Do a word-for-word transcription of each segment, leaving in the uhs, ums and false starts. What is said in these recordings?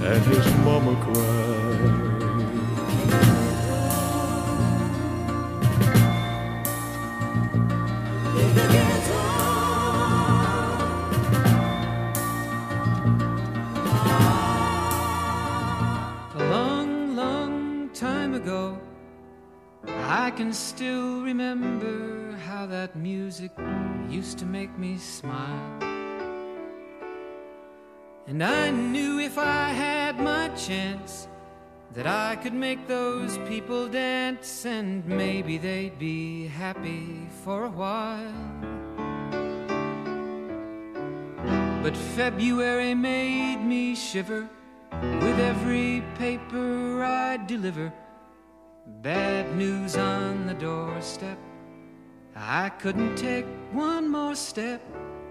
and his mama cried. A long, long time ago, I can still remember how that music used to make me smile. And I knew if I had my chance that I could make those people dance, and maybe they'd be happy for a while. But February made me shiver with every paper I deliver. Bad news on the doorstep, I couldn't take one more step.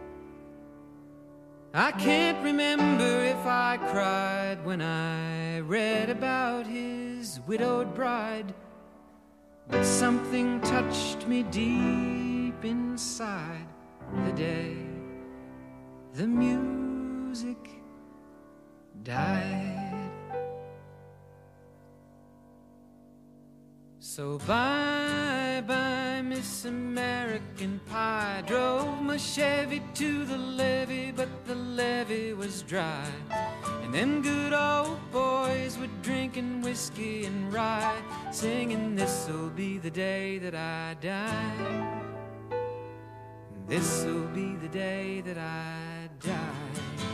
I can't remember if I cried when I read about his widowed bride, but something touched me deep inside the day the music died. So bye bye Miss American Pie. Drove my Chevy to the levee, but the levee was dry, and them good old boys were drinking whiskey and rye, singing this'll be the day that I die. This'll be the day that I die.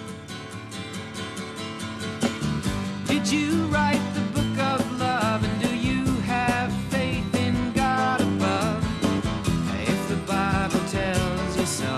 Did you write the book of love, and do you have faith in God above? If the Bible tells you so.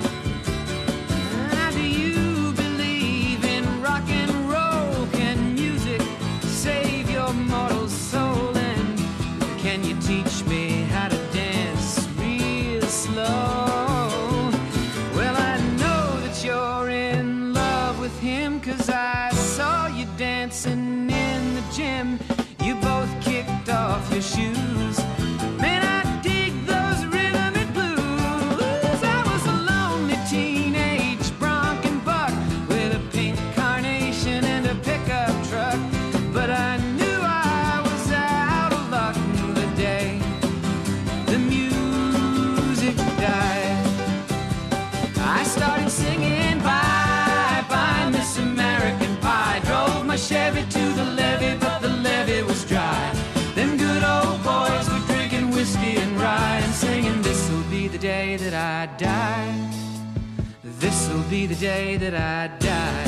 Do you believe in rock and roll? Can music save your mortal soul? And can you teach me how to dance real slow? Well, I know that you're in love with him, 'cause I saw you dancing in the gym. You both kicked off your shoes. Man, I dig those rhythm and blues. I was a lonely teenage bronc and buck with a pink carnation and a pickup truck, but I knew I was out of luck the day the music died. I started singing bye bye Miss American Pie. Drove my Chevy to the levee, but the levee was dry. Them good old boys were drinking whiskey and rye, and singing this'll be the day that I die. This'll be the day that I die.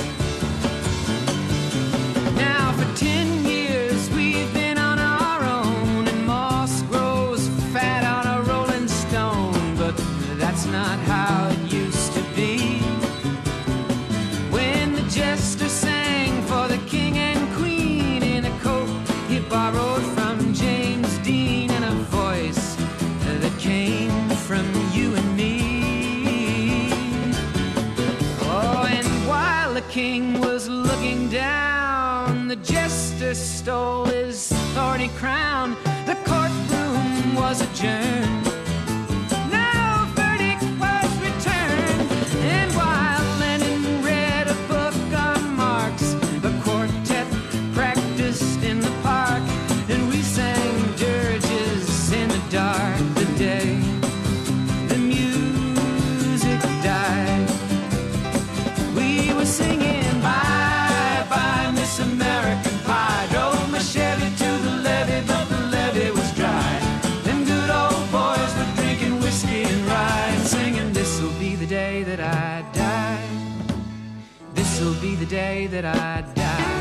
Now for ten years we've been on our own, and moss grows fat on a rolling stone, but that's not how it used to be. When the jester sang for the king and queen in a coat he borrowed from James Dean, and a voice that came from you and me. Oh, and while the king was looking down, the jester stole his thorny crown. The courtroom was adjourned. No verdict was returned. And while Lenin read a book on Marx, the quartet practiced in the park, and we sang dirges in the dark the day the music died. We were singing bye bye Miss American Pie. Drove my Chevy to the levee, but the levee was dry. Them good old boys were drinking whiskey and rye, and singing this'll be the day that I die. This'll be the day that I die.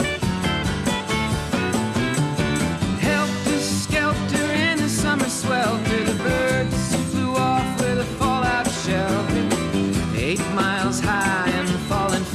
Helter skelter in the summer swelter, the birds flew off with a fallout shelter. Eight miles high and falling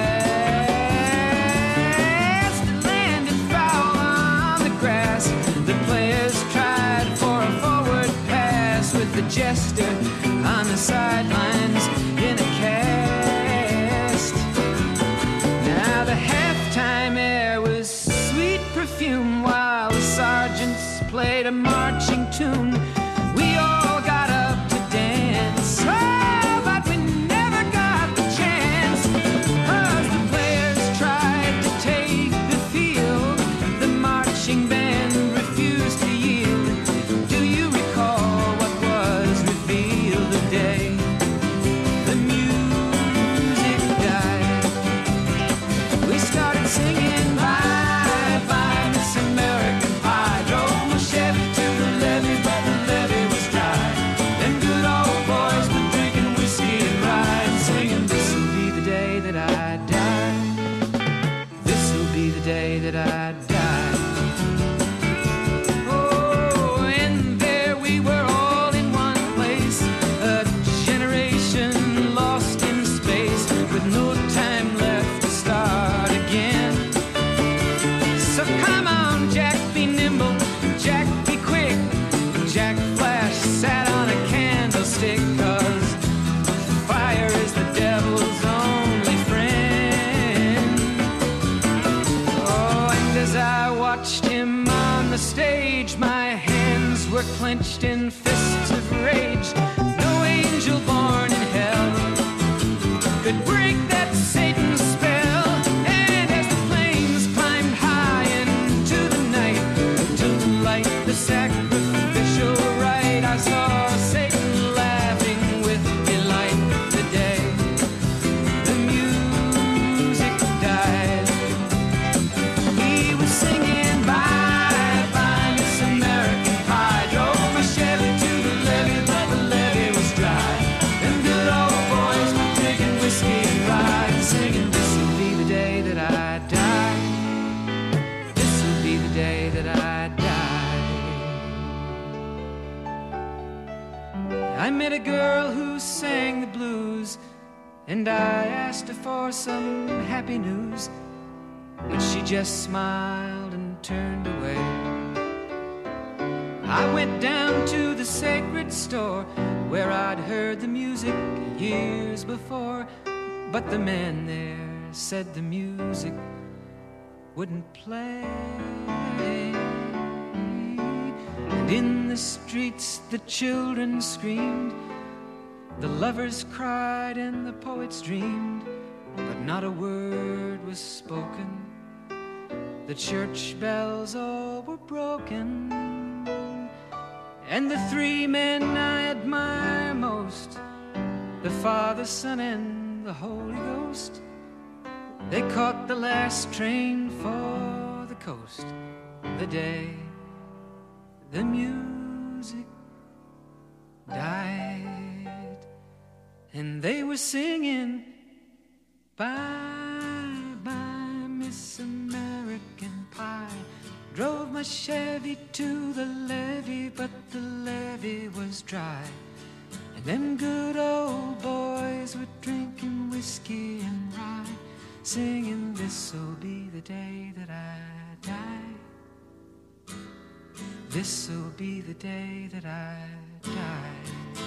fast, it landed foul on the grass. The players tried for a forward pass, with the jester on the sidelines in a cast. Now the halftime air was sweet perfume, while the sergeants played a marching tune. We all got up to dance, oh, but we never got the chance, 'cause the players tried to take the that I died. Oh, and there we were all in one place, a generation lost in space with no time left to start again. So come on, Jack, be nimble, Jack, be quick. Jack Flash sat on a candlestick, 'cause fire is the devil's only friend. Oh, and as I watched him on the stage, my hands were clenched in fists of rage. No angel born in hell could break that Satan spell. And as the flames climbed high into the night to light the sacrificial rite, I saw Satan laughing with delight. The day the music died, he was singing bye bye Miss American Pie. Drove my Chevy to the levee, but the levee was dry. Them good old boys were drinking whiskey and rye, singing, this'll be the day that I die. This'll be the day that I die. I met a girl who sang the blues, and I asked her for some happy news, but she just smiled and turned away. I went down to the sacred store where I'd heard the music years before, but the man there said the music wouldn't play. And in the streets the children screamed, the lovers cried and the poets dreamed, but not a word was spoken. The church bells all were broken, and the three men I admire most, the Father, Son, and the Holy Ghost, they caught the last train for the coast. The day the music died, and they were singing bye bye Miss American Pie. Drove my Chevy to the levee, but the levee was dry. And them good old boys were drinking whiskey and rye, singing, this'll be the day that I die. This'll be the day that I die.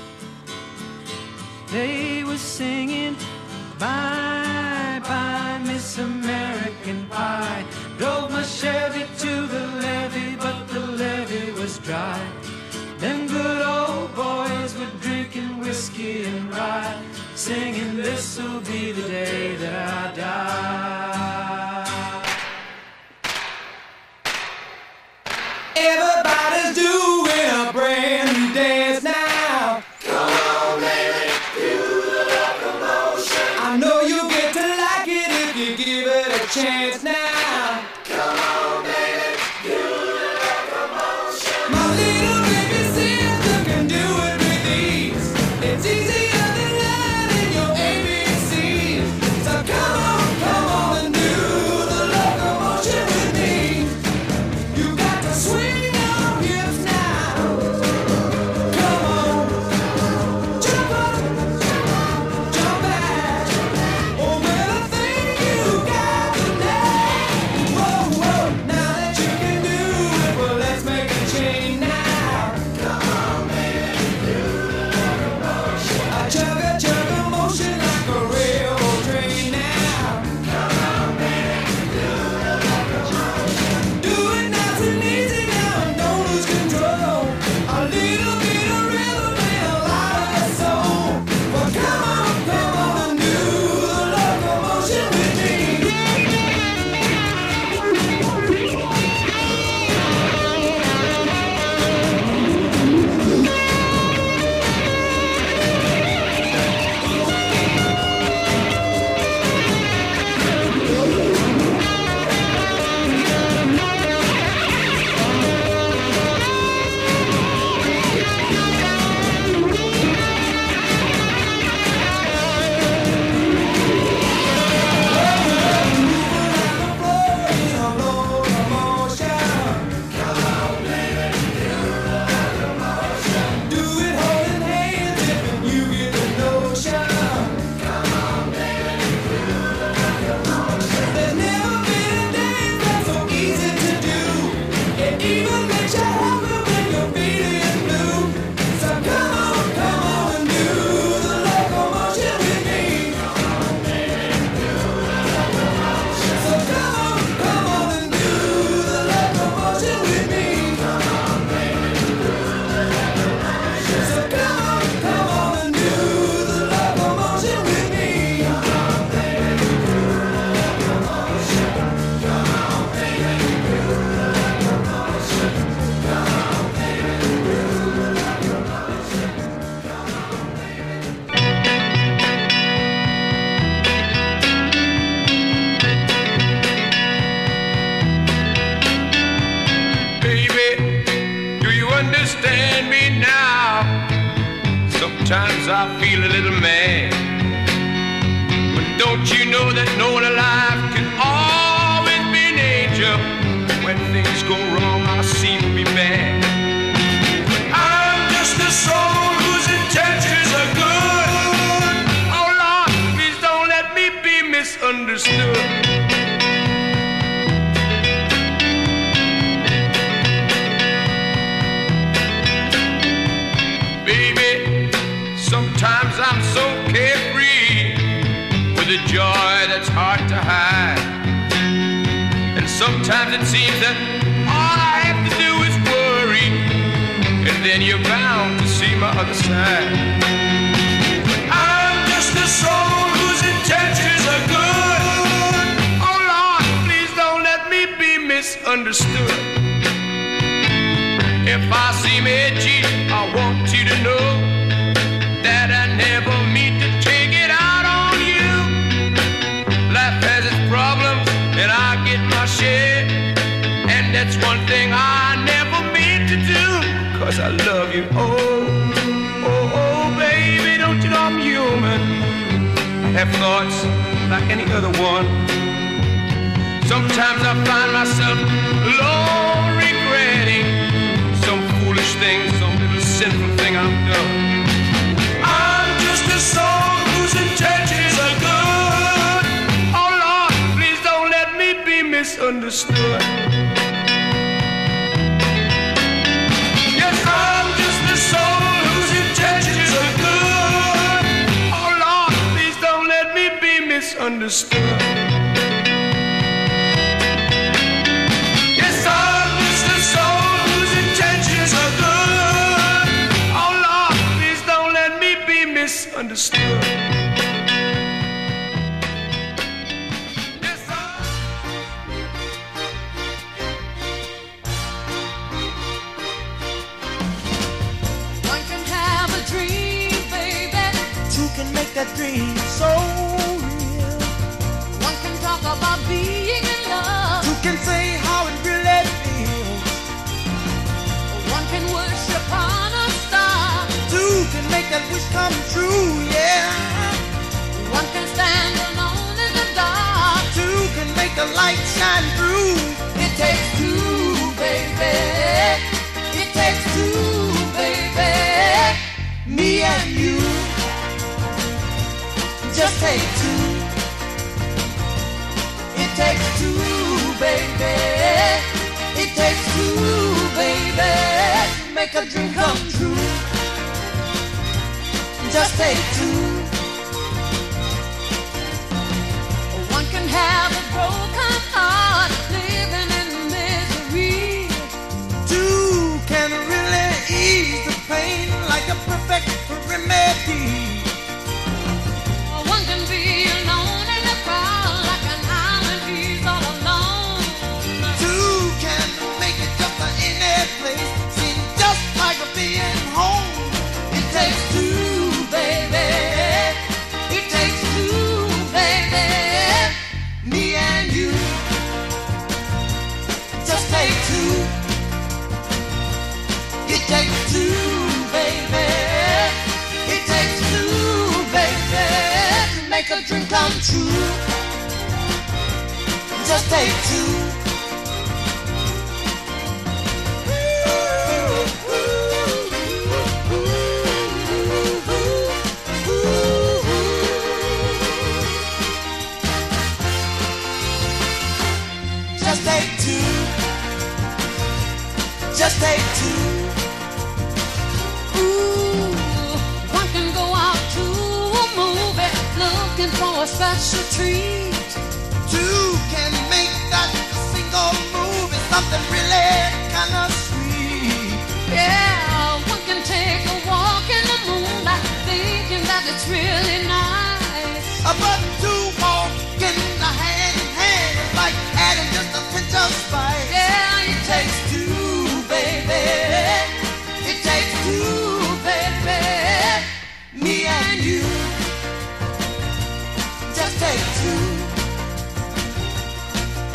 They were singing bye bye Miss American Pie. Drove my Chevy to the levee, but the levee was dry. Them good old boys were drinking whiskey and rye, singing, this'll be the day that I die. Everybody's doing a brand new dance now. Come on, baby, do the locomotion. I know you'll get to like it if you give it a chance now. Come on, baby, do the locomotion. My little baby sister can do it with ease. It's easier than learning your A B Cs. So come on, come on and do the locomotion with me. You got to swing your hips now. Come on, jump up, jump back. Oh, little thing you got today. Whoa, whoa. understand me now. Sometimes I feel a little mad, but don't you know that no one alive can always be an angel? When things go wrong, I seem to be bad. I'm just a soul whose intentions are good. Oh Lord, please don't let me be misunderstood. Sometimes I'm so carefree with a joy that's hard to hide. And sometimes it seems that all I have to do is worry, and then you're bound to see my other side. I'm just a soul whose intentions are good. Oh Lord, please don't let me be misunderstood. If I seem edgy, I want you to know that I never mean to take it out on you. Life has its problems, and I get my share, and that's one thing I never mean to do, 'cause I love you. Oh, oh, oh, baby, don't you know I'm human? I have thoughts like any other one. Sometimes I find myself alone regretting some foolish thing, some little sinful thing I've done. I'm just a soul whose intentions are good. Oh Lord, please don't let me be misunderstood. Yes, I'm just a soul whose intentions are good. Oh Lord, please don't let me be misunderstood. Yes, I'm just a soul whose intentions are good. Oh Lord, please don't let me be misunderstood. Yes, I'm... One can have a dream, baby. Two can make that dream so real. One can talk about being in love. Two can say how it really feels. One can worship on a star. Two can make that wish come true, yeah. One can stand alone in the dark. Two can make the light shine through. It takes two, baby. It takes two, baby. Me and you, just take two. It takes two, baby. It takes two, baby. Make a dream come true. Just take two. One can have a broken heart, living in misery. Two can really ease the pain like a perfect remedy. One can be alone in a crowd, like an island he's all alone. Two can make it just a any place, seem just like a being home. It takes two, baby. It takes two, baby. Me and you, just take two. It takes two, baby. It takes two, baby. To make a dream come true. Just take two. Just take two. Just take two. Ooh, one can go out to a movie looking for a special treat. Two can make that single move is something really kind of sweet. Yeah, one can take a walk in the moonlight, thinking that it's really nice. But two walking hand in hand is like adding just a pinch of spice. Yeah, it takes two, baby. It takes two, baby. Me and you, just take two.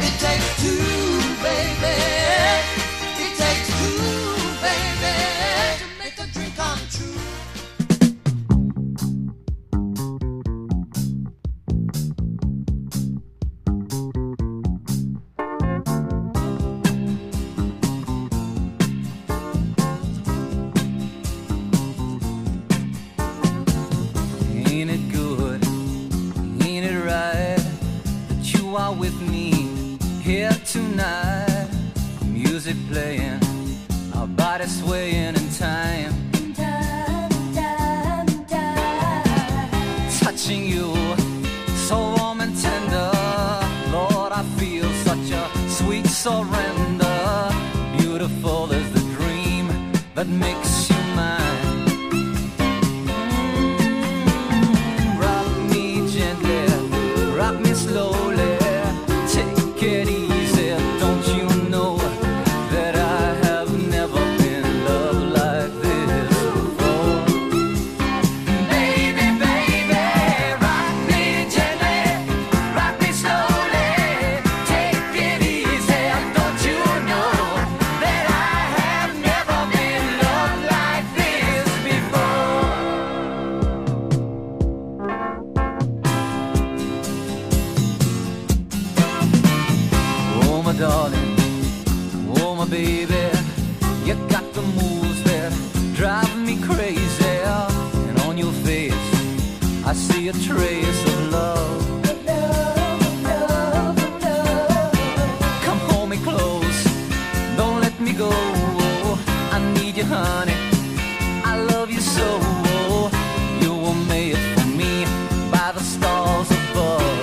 here tonight, music playing, our bodies swaying in time. Touching you, so warm and tender, Lord, I feel such a sweet surrender. Beautiful is the dream that makes you mine. Mm, rock me gently, rock me slowly, take it easy. Don't you know that I have never been loved like this before? Baby, baby, rock me gently, rock me slowly, take it easy. Don't you know that I have never been loved like this before? Oh my darling, oh my baby, you got the moves that drive me crazy. And on your face, I see a trace of love. Come hold me close, don't let me go. I need you, honey, I love you so. You were made for me by the stars above.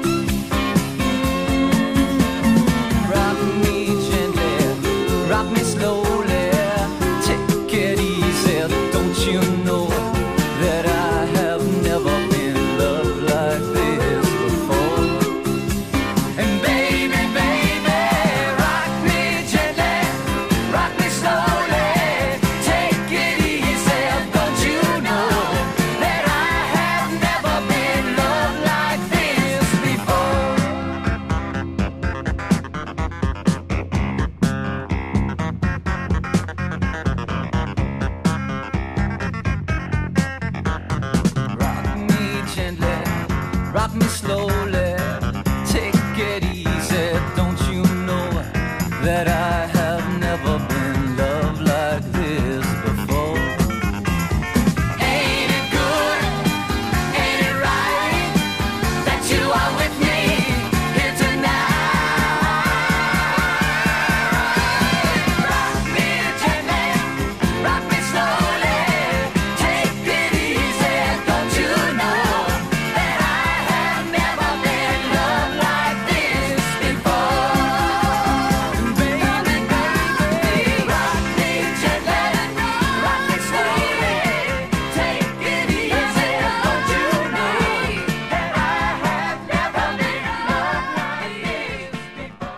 Rock me gently, rock me slowly, take it easy. Don't you know that I have never been loved like this before? And baby, baby, rock me gently, rock me slowly, take it easy. Don't you know that I have never been loved like this before? Rock me gently, rock me slowly, take it easy. Don't you know that I have never been loved like this before? Ain't it good? Ain't it right that you are with me here tonight? Rock me gently, rock me slowly, take it easy. Don't you know that I have never been loved like this before? Baby, baby, rock me gently, rock me slowly, take it easy. Don't you know that I have never been loved like this before?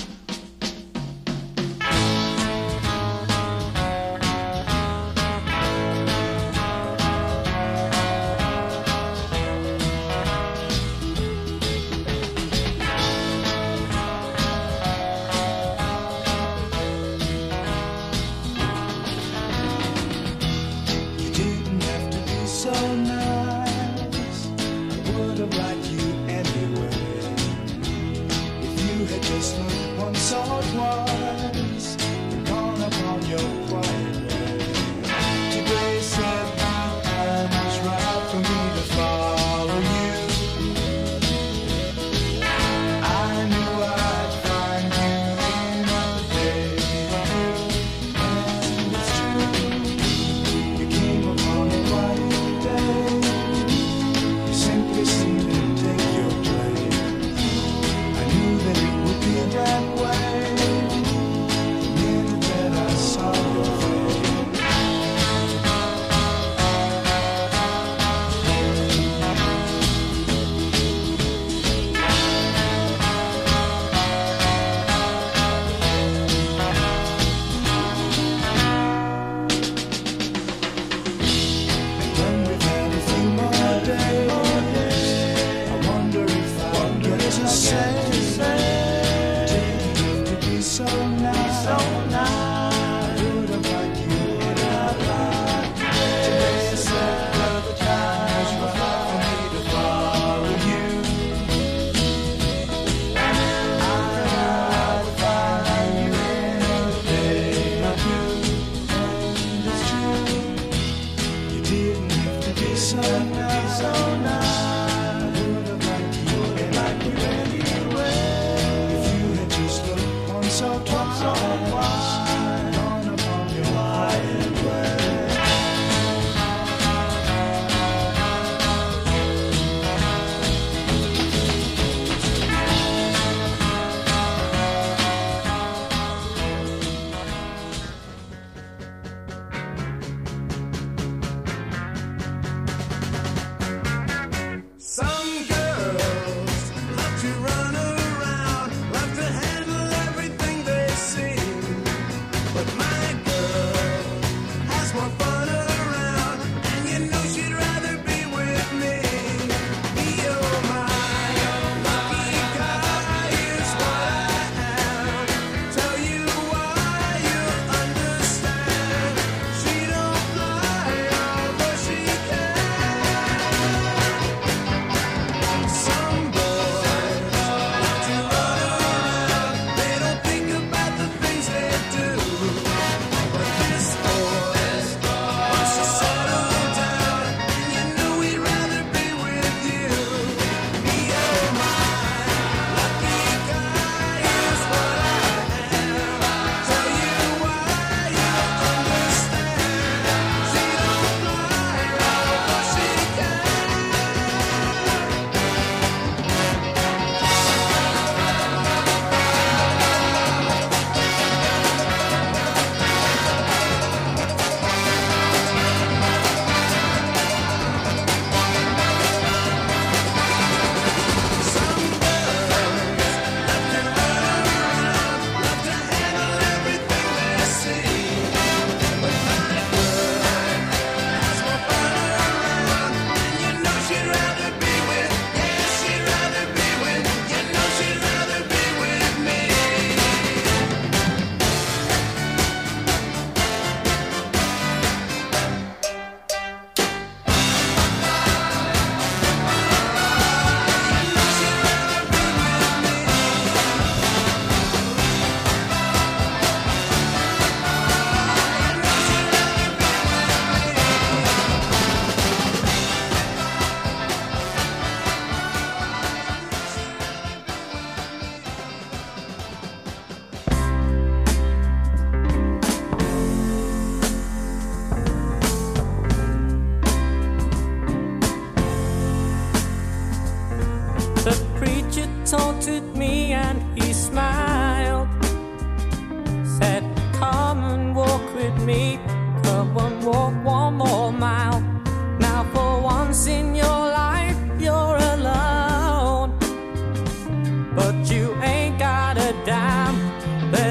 You didn't have to be so nice. I would have liked you anyway. If you had just looked once or twice and gone upon your quiet way. Today said the time was right for me to follow you. I knew I'd find you in a day or two, and it's true. You came upon a quiet day. You simply seemed to take your place. I knew that it would be that way the minute that I saw your face.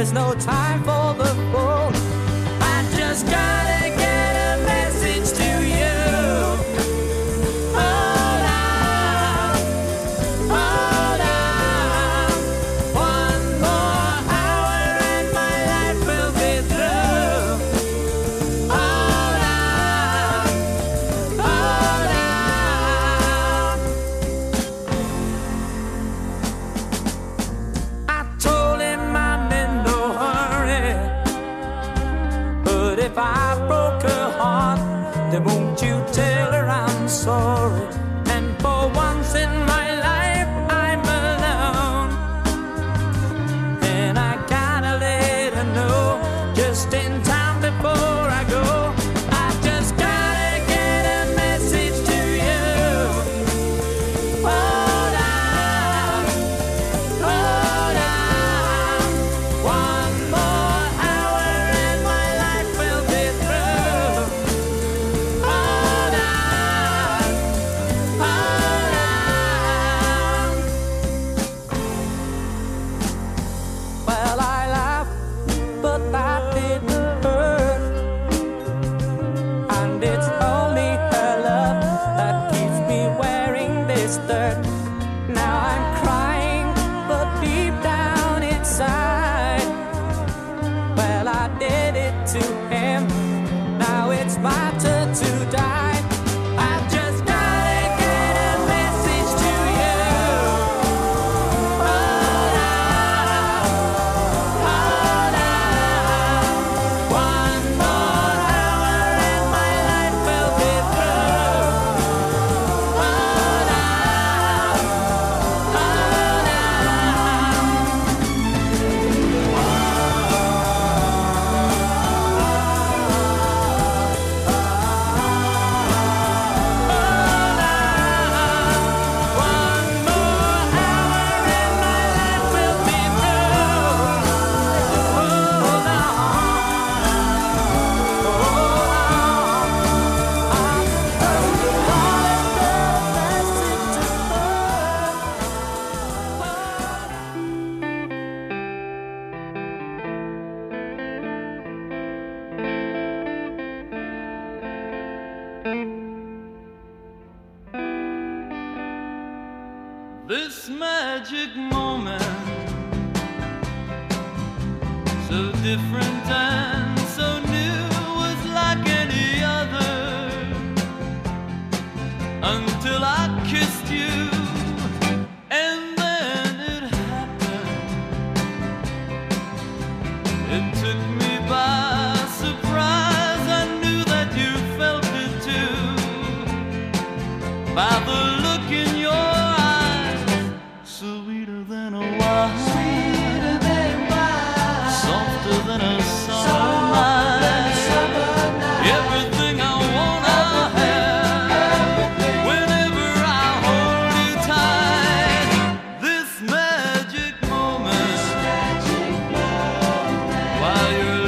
there's no time for the fool. I just gotta get a message to you. Hold on, hold on. One more hour and my life will be through. Hold on, hold on. I told him I'm in no hurry, but if I broke her heart, then won't you tell her I'm sorry? And for once in my life, I'm alone, and I gotta let her know just in time before I go. I just gotta get a message to you. Hold on, hold on. One more hour and my life will be through. Hold on, hold on. Well, I laughed, but that didn't hurt. And it's only her love that keeps me wearing this dirt. Now I'm crying, but deep down inside, well, I did it to him. Now it's my turn to die. I just gotta get a message to you. Hold on, hold on. One more hour and my life will be through. Hold on, hold This magic moment, so different and so new, was like any other, until I kissed you, and then it happened. It took me by surprise. I knew that you felt it too, by the look in your sweeter than a wine, sweeter than wine, softer than a summer night. Everything I wanna have, whenever I hold you tight. This magic moment, while you're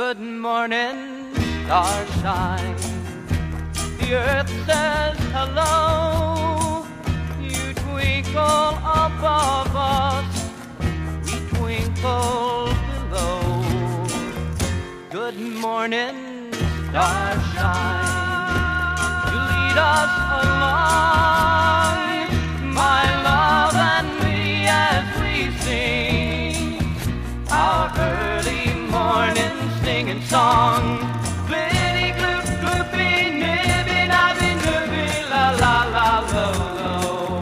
Good morning, starshine. The earth says hello. You twinkle above us, we twinkle below. Good morning, starshine. You lead us along, my love and me, as we sing our early morning singing song. Glitty, gloop, gloopy, nibby, nabby, nibby, la, la, la, lo, lo.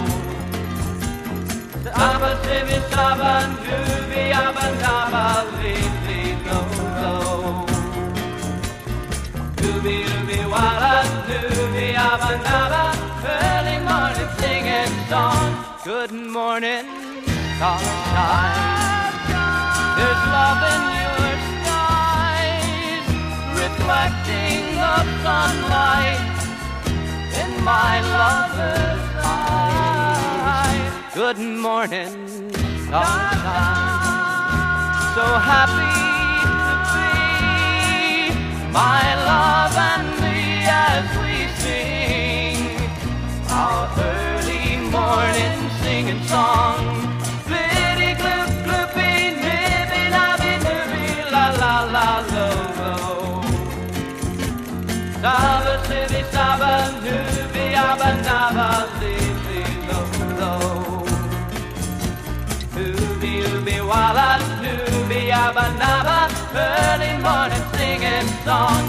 Abba, sibby, sabba, nubby, abba, nabba, li, li, lo, lo. Dooby, dooby, walla, dooby, abba, nabba, early morning singing song. Good morning, starshine. There's love in your skies, reflecting the sunlight in my lover's eyes. Good morning, sunshine. So happy to be, my love and me, as we sing our early morning singing song. Glitty, gloop, gloopy, nibby, nabby, nibby, la, la, la, lo, lo. Saba, sibby, saba, nubby, abba, nabba, li, li, lo, lo. Ooby, ooby, walla, nubby, abba, nabba, early morning singing song.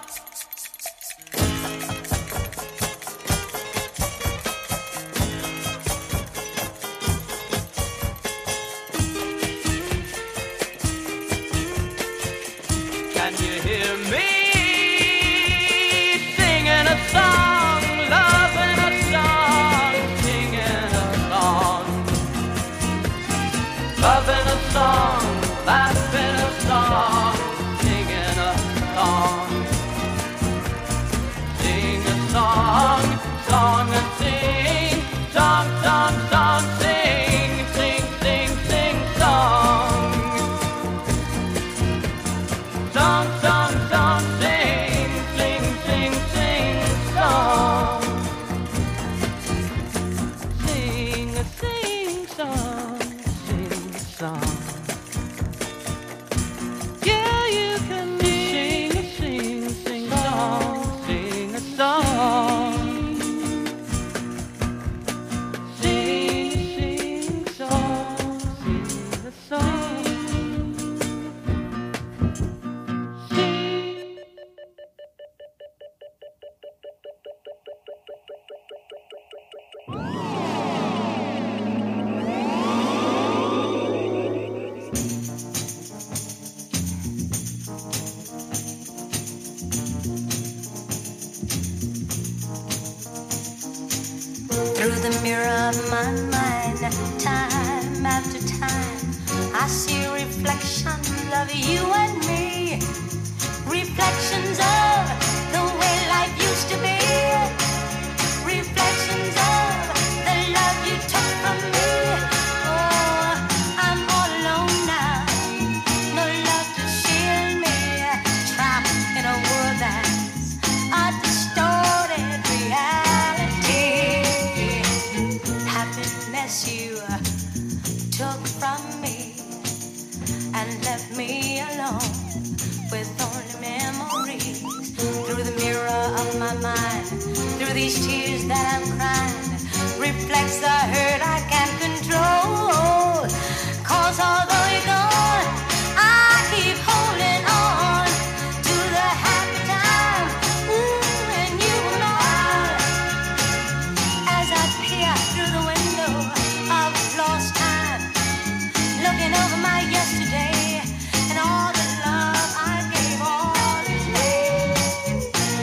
Can you hear me singing a song, loving a song, singing a song, loving a song, laughing a song, singing a song, sing a song, song and sing, song, song, song, sing, sing, sing, sing, song. Song, song, song, sing, sing, sing, sing, song. Sing a sing song, sing a song. Yeah, you can sing a sing, sing song, sing a song. Sing a sing song, sing a song. Through the mirror of my mind, time after time, I see reflections of you and me. Reflections of the way life used to be. Reflections of the love you took from me. Oh, I'm all alone now. No love to shield me. Trapped in a world that's a distorted reality. Happiness you took from me and left me alone with only memories. Through the mirror of my mind, through these tears that I'm crying, reflects the hurt I can't control. Cause although you're gone, I keep holding on to the happy time. Ooh, when you were mine. As I peer through the window of lost time, looking over my yesterday and all the love I gave, all is gone.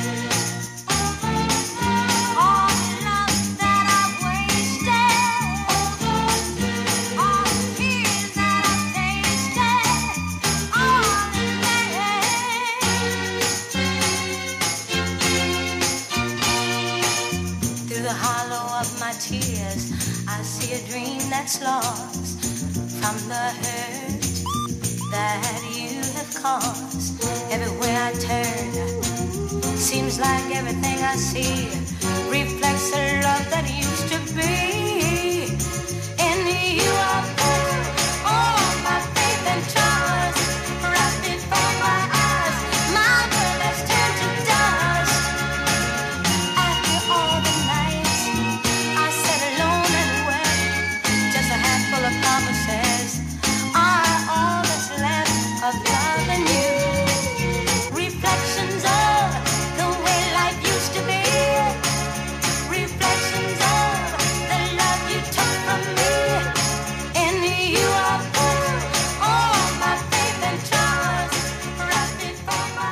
All the love that I wasted, all the tears that I tasted, all is gone. Through the hollow of my tears, I see a dream that's lost from the hurt that you have caused. Every I turn, seems like everything I see reflects the love that used to be. In you I put all my faith and trust, right before my eyes, my world has turned to dust. After all the nights I sat alone and wept, just a handful of promises are all that's left of loving you. Reflections of the way life used to be. Reflections of the love you took from me. In you I put all my faith and trust, right before my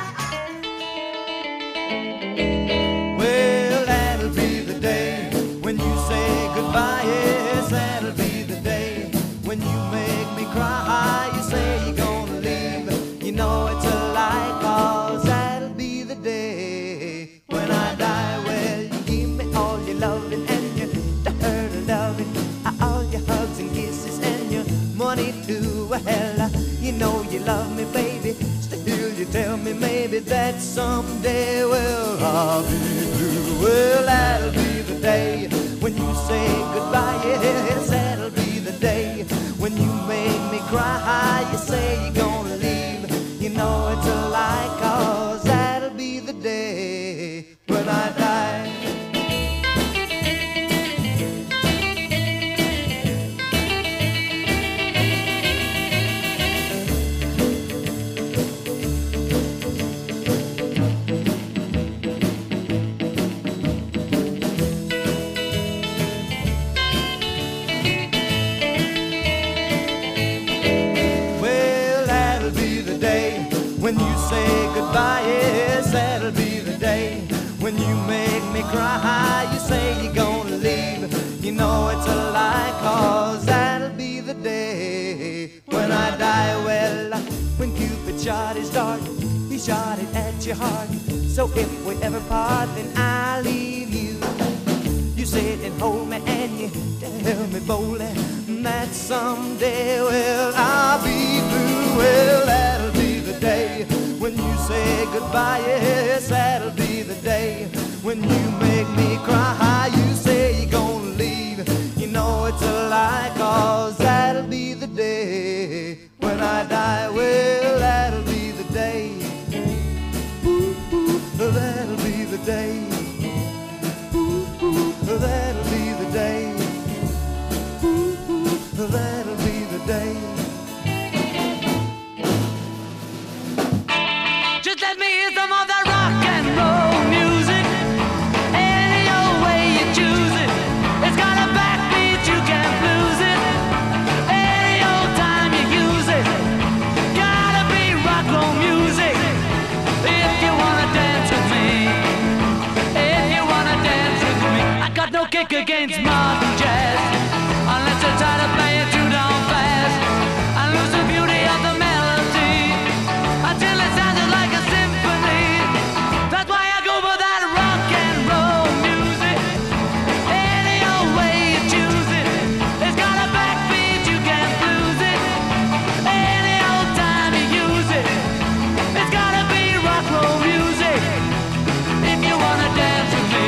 eyes. Well, that'll be the day when you say goodbye. Yes, that'll be the day when you make me cry. You say you're gonna leave, you know it's a lie, 'cause that'll be the day when I die. Well, you give me all your loving and your dirty loving, all your hugs and kisses and your money too. Well, you know you love me, baby. Still you tell me maybe that someday, well, I'll be blue. Well, that'll be the day when you say goodbye. Yes, that'll be the day when you make me cry. You say you're gonna leave, you know it's a lie, 'cause that'll be the day when I die. Well, that'll be the day when you say goodbye. Yes, that'll be the day when you make me cry. You say you're gonna leave, you know it's a lie, 'cause that'll be the day when I die. Well, when Cupid shot his dart, he shot it at your heart. So if we ever part, then I'll leave you. You sit and hold me and you tell me boldly that someday, well, I'll be blue. Well, that'll be the day when you say goodbye. Yes, that'll be the day when you make me cry. You say you're gonna leave, you know it's a lie, 'cause that'll be the day when I die. Well, that'll be the day. Ooh, ooh, that'll be the day. Ooh, ooh, that'll be the day. Ooh, ooh, that'll be the day. Just let me hear some of that rock and roll music. Any old way you choose it. It's got a backbeat, you can't lose it. Any old time you use it. Gotta be rock roll music. If you wanna dance with me. If you wanna dance with me. I got no kick against modern jazz. Unless I try to play it too down fast. I lose the beauty of the melody. Until it sounded like a symphony. That's why I go for that rock and roll music. Any old way you choose it. It's got a backbeat, you can't lose it. Any old time you use it. It's gotta be rock roll music. If you wanna dance with me.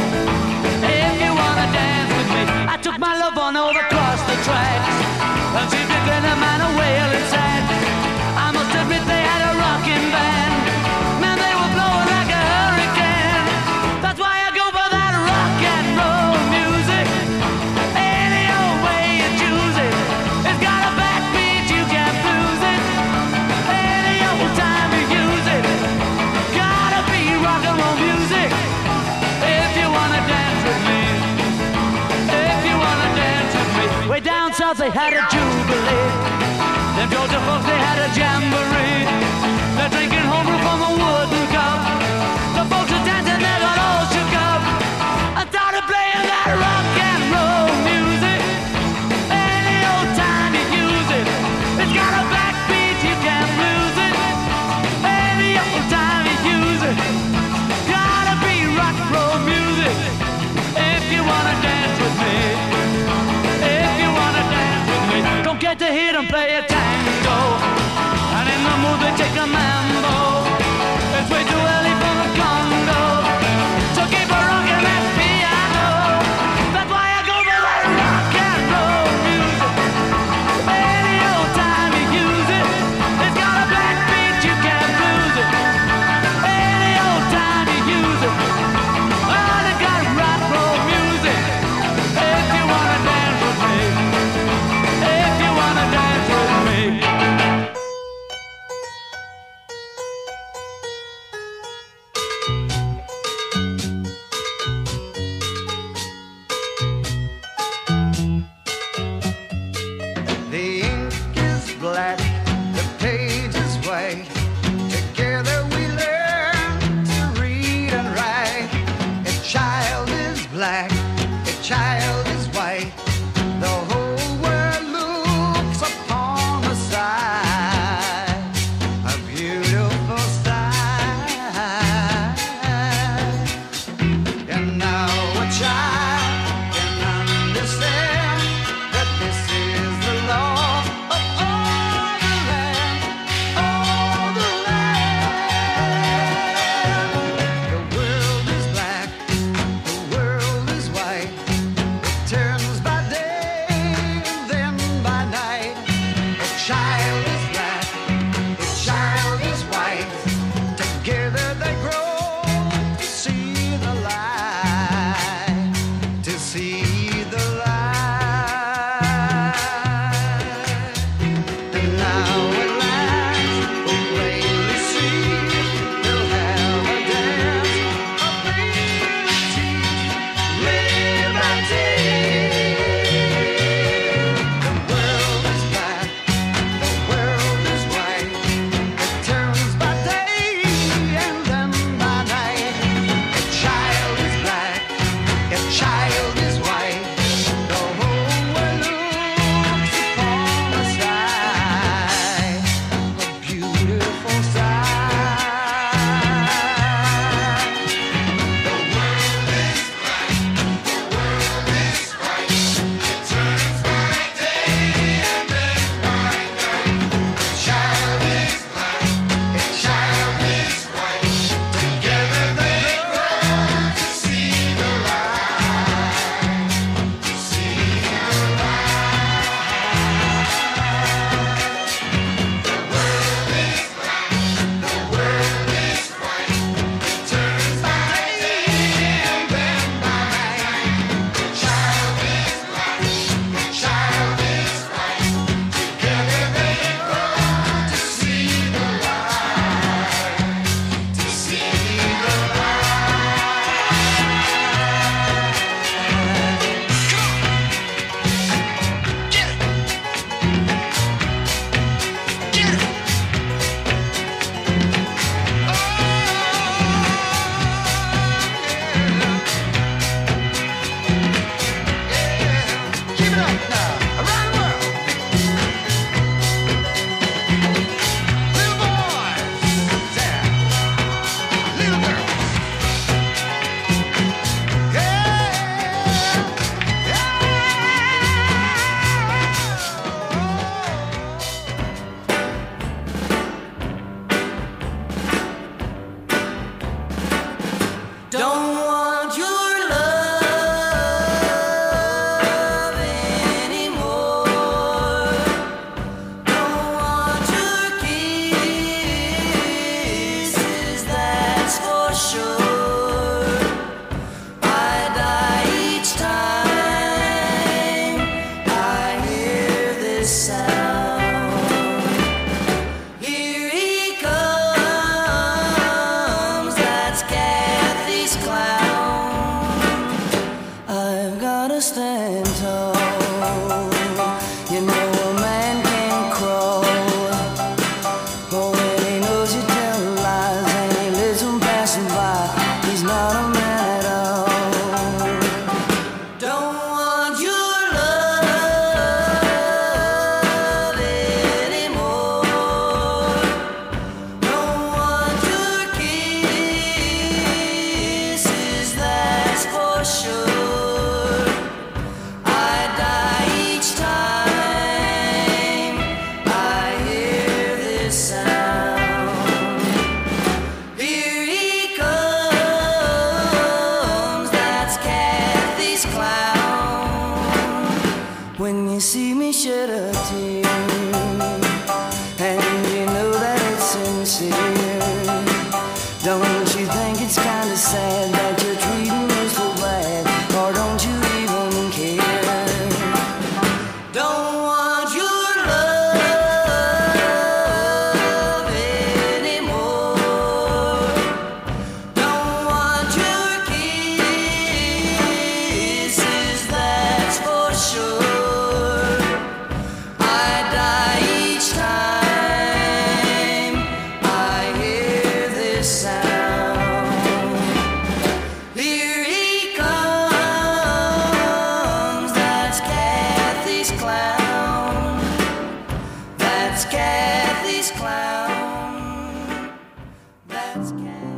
If you wanna dance with me. I took my love on over across the tracks. And she picking a man a wailing sad. I must admit they had a rocking band. Man, they were blowing like a hurricane. That's why I go for that rock and roll music. Any old way you choose it. It's got a backbeat, you can't lose it. Any old time you use it. Gotta be rock and roll music. If you wanna dance with me. If you wanna dance with me. Way down south they had a jubilee. Them Georgia folks they had a jamboree. They're drinking homebrew from a wooden cup. The folks are dancing, they got all shook up. I started playing that rock and roll music. Any old time you use it. It's got a backbeat, you can't lose it. Any old time you use it. Gotta be rock and roll music. If you wanna dance with me. If you wanna dance with me. Don't get to hit and play a tango. And in the mood they take a mambo. this sound. Here he comes, that's Kathy's clown. I've gotta stand tall, you know a man can crawl. But when he knows you tell lies and he lets them pass him by, he's not a man at all. Don't want your love anymore. Don't want your kisses, that's for sure. I die each time I hear this sound. Here he comes, that's Kathy's clown. When you see me shed a tear, and you know that it's sincere, don't you think it's kinda sad that you're treating me so bad, or don't you even care? Don't want your love anymore. Don't want your kisses, that's for sure. I die each time I hear this sound. Here he comes, that's Kathy's clown. That's Kathy's clown. That's Kathy.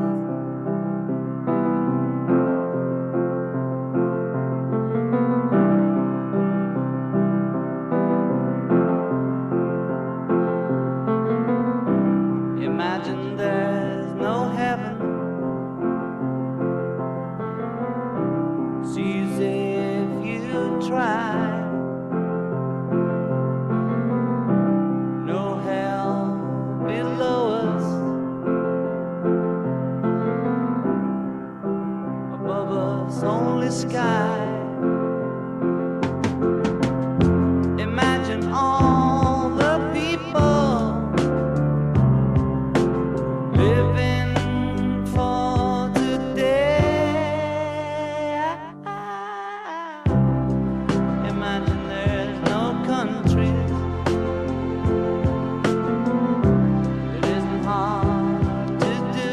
Imagine there's no heaven. It's easy if you try. No hell below us. Above us, only sky. Imagine all the people living for today. Imagine there's no countries. It isn't hard to do.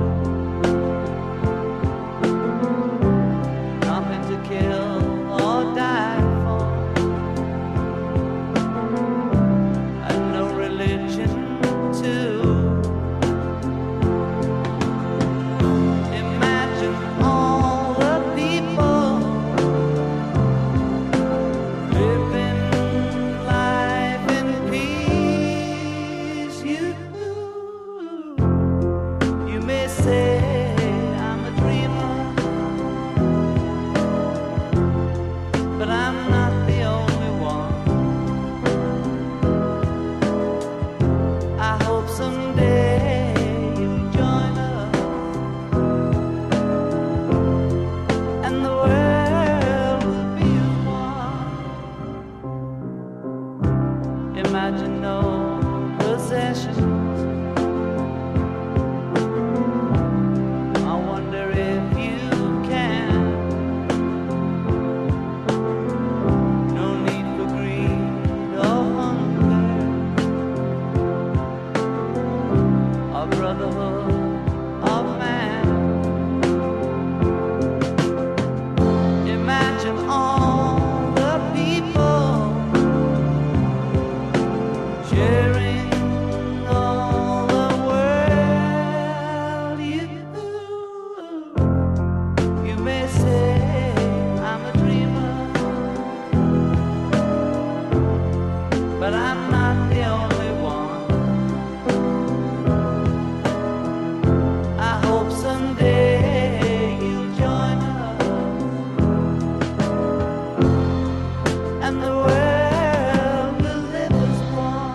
Nothing to kill or die for. And no religion too. Imagine all the people living life in peace. You, you may say I'm a dreamer, but I'm not the only one. I hope someday you'll join us, and the world will be as one. Imagine no possessions. I wonder if you can. No need for greed or hunger, or brotherhood of man. Imagine all the people sharing all the world. You, you may say I'm a dreamer, but I'm not the only one. I hope someday you'll join us, and the world will live as one.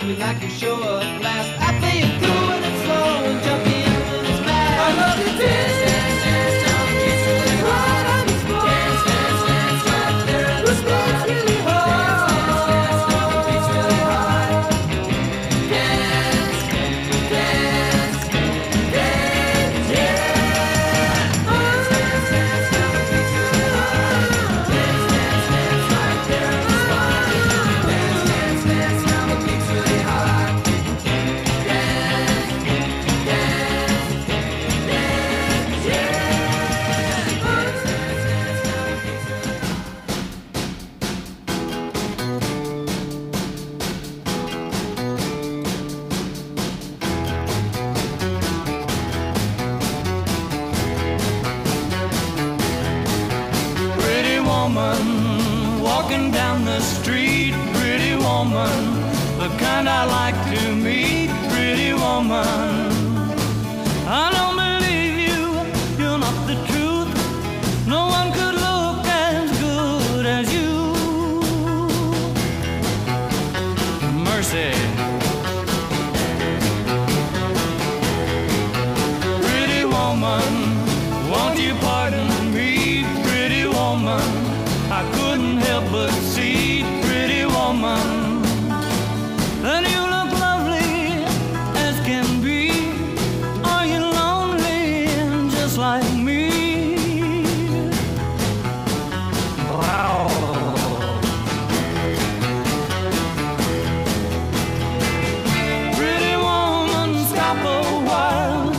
me like you show up last. I play it cool and it's slow and jumpy and when it's fast. I love to dance, dance, dance, till the beat's really hard on this floor. Dance, dance, dance, right there in the spot. It's really hard. Dance, dance, dance, till the beat's really hard. Dance, dance, dance, yeah. Oh, dance, dance, till the beat's really hard. Dance, dance, dance, right there in the spot. Dance, dance, dance, till the beat's really hard. Dance, dance, dance, yeah. Oh, dance, dance, till the beat's really hard. Pretty woman, walking down the street. Pretty woman, the kind I like to meet. Pretty woman, I don't believe you, you're not the truth. No one could look as good as you. Mercy.